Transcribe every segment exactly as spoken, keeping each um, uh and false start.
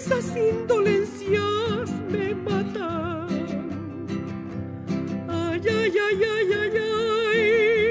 esas indolencias me matan. Ay, ay, ay, ay, ay, ay.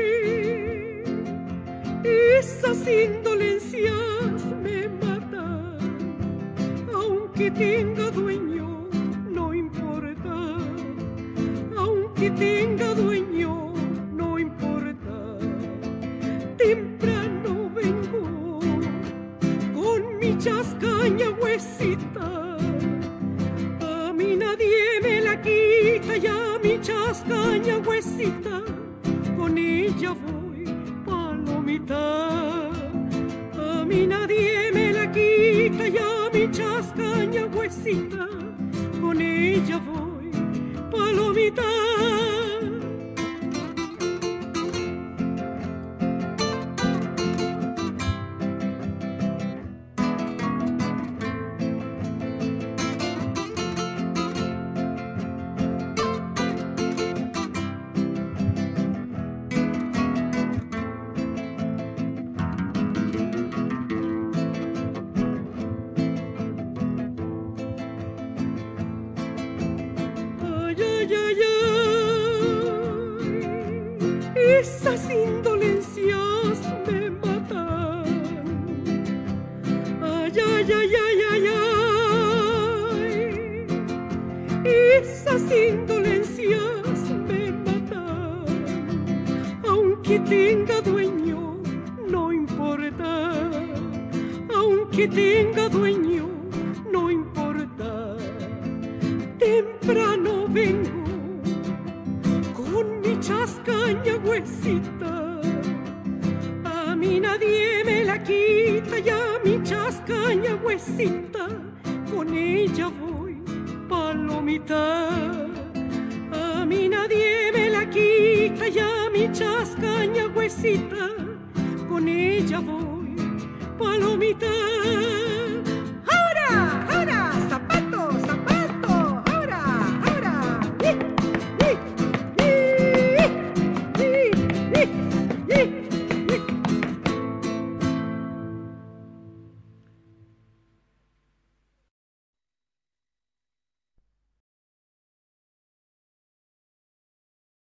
Esas indolencias me matan. Aunque tenga dueño, no importa. Aunque tenga dueño, no importa. Temprano vengo con mi chascaña huesita. A mí nadie me la quita, ya mi chascaña huesita. Con ella voy palomita. A mí nadie me la quita, ya mi chascaña huesita. Con ella voy palomita. Esas indolencias me matan. Ay, ay, ay, ay, ay, ay. Esas indolencias me matan. Aunque tenga dueño, no importa. Aunque tenga dueño, no importa. Temprano vengo con mi chascaña huesita. A mí nadie me la quita, ya mi chascaña huesita. Con ella voy palomita. A mí nadie me la quita, ya mi chascaña huesita. Con ella voy palomita.